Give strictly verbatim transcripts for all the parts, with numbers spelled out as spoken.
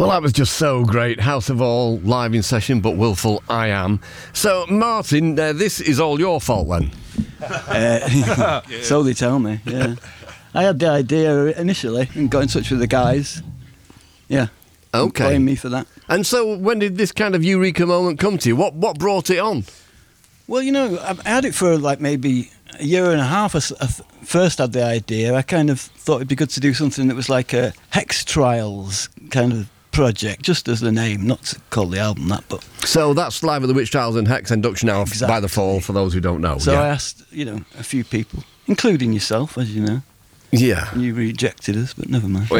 Well, that was just so great. House of All, live in session, but Willful I Am. So, Martin, uh, this is all your fault then? Uh, so they tell me, yeah. I had the idea initially and got in touch with the guys. Yeah. Okay. Blame me for that. And so, when did this kind of eureka moment come to you? What what brought it on? Well, you know, I had it for like maybe a year and a half. I first had the idea. I kind of thought it'd be good to do something that was like a Hex Trials kind of project, just as the name, not to call the album that, but... So that's Live at the Witch Trials and Hex Induction Hour exactly. by the Fall, for those who don't know. So yeah. I asked, you know, a few people, including yourself, as you know. Yeah. And you rejected us, but never mind.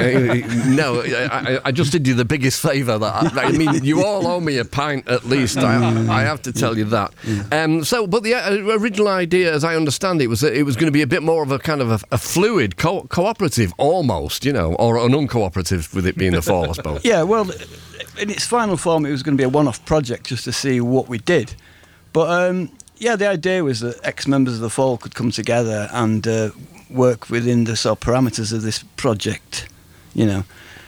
No, I, I just did you the biggest favour. That I, I mean, you all owe me a pint at least. I, I have to tell you that. Um, so, but the original idea, as I understand it, was that it was going to be a bit more of a kind of a, a fluid, co- cooperative, almost, you know, or an uncooperative with it being the Fall, I suppose. Yeah, well, in its final form, it was going to be a one-off project just to see what we did. But um, yeah, the idea was that ex-members of the Fall could come together and uh, work within the sort of parameters of this project, you know.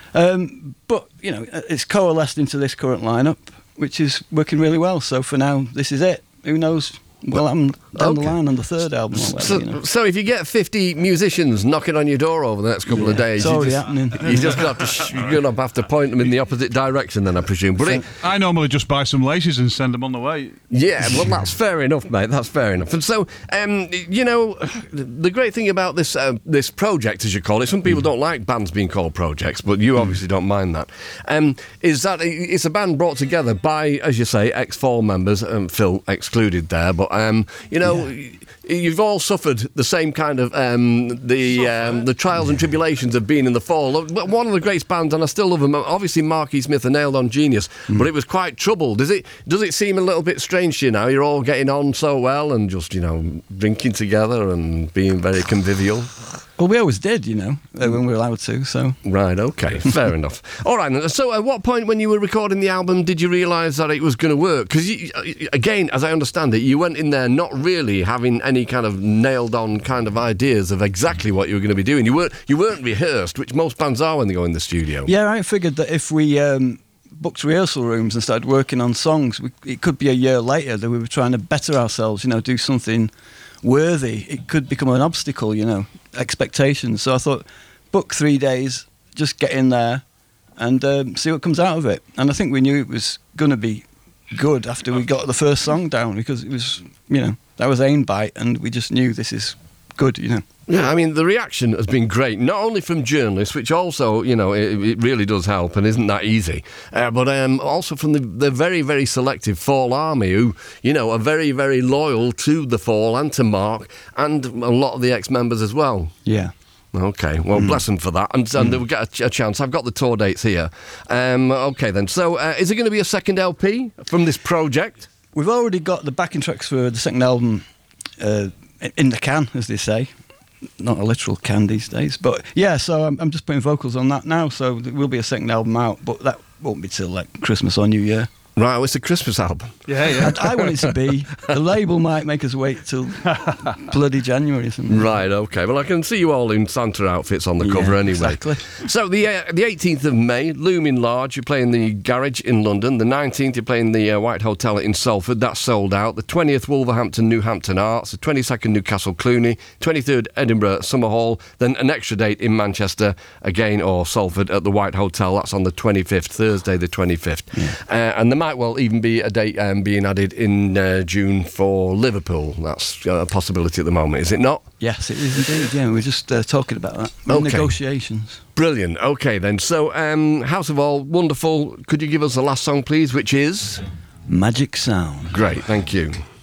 Um, but, you know, it's coalesced into this current lineup, which is working really well. So for now, this is it. Who knows? Well, I'm down okay. the line on the third album. Or whatever, so, you know. so if you get fifty musicians knocking on your door over the next couple yeah, of days, it's already you just, happening. You just have to sh- you're gonna have to point them in the opposite direction, then I presume. But it, I normally just buy some laces and send them on the way. Yeah, well, that's fair enough, mate. That's fair enough. And so, um, you know, the great thing about this uh, this project, as you call it, some people don't like bands being called projects, but you obviously don't mind that. Um, is that it's a band brought together by, as you say, ex-Fall members, um, Phil excluded there, but um, you know. Yeah. You've all suffered the same kind of um, the um, the trials and tribulations of being in the Fall. One of the greatest bands, and I still love them, obviously Marky Smith and Nailed On Genius, mm. but it was quite troubled. Does it does it seem a little bit strange to you now? You're all getting on so well and just, you know, drinking together and being very convivial? Well, we always did, you know, when we were allowed to, so... Right, OK, fair enough. All right, so at what point when you were recording the album did you realise that it was going to work? Because, again, as I understand it, you went in there not really having any kind of nailed-on kind of ideas of exactly what you were going to be doing. You weren't, you weren't rehearsed, which most bands are when they go in the studio. Yeah, I figured that if we um, booked rehearsal rooms and started working on songs, we, it could be a year later that we were trying to better ourselves, you know, do something worthy. It could become an obstacle, you know, expectations. So I thought, book three days, just get in there and um, see what comes out of it. And I think we knew it was going to be good after we got the first song down, because it was, you know, that was Ain Bite, and we just knew this is good, you know. Yeah, I mean, the reaction has been great, not only from journalists, which also, you know, it, it really does help and isn't that easy, uh, but um, also from the, the very, very selective Fall Army, who, you know, are very, very loyal to the Fall and to Mark, and a lot of the ex-members as well. Yeah. OK, well, mm. bless them for that, and, and mm. they'll get a, a chance. I've got the tour dates here. Um, OK, then. So, uh, is it going to be a second L P from this project? We've already got the backing tracks for the second album uh, in the can, as they say. Not a literal can these days, but yeah, so I'm, I'm just putting vocals on that now, so there will be a second album out, but that won't be till like Christmas or New Year. Right, well, it's a Christmas album. Yeah, yeah. I, I want it to be. The label might make us wait till bloody January or something. Right, OK. Well, I can see you all in Santa outfits on the cover yeah, anyway. Exactly. So the uh, the eighteenth of May, Looming Large, you're playing the Garage in London. The nineteenth, you're playing the uh, White Hotel in Salford. That's sold out. The twentieth, Wolverhampton, New Hampton Arts. The twenty-second, Newcastle Cluny. twenty-third, Edinburgh Summer Hall. Then an extra date in Manchester, again, or Salford at the White Hotel. That's on the twenty-fifth, Thursday the twenty-fifth. Yeah. Uh, and there might well even be a date um, being added in uh, June for Liverpool. That's uh, a possibility at the moment, is it not? Yes, it is indeed, yeah. We're just uh, talking about that. Okay. Negotiations. Brilliant. OK, then. So, um, House of All, wonderful. Could you give us the last song, please, which is? Magic Sound. Great, thank you.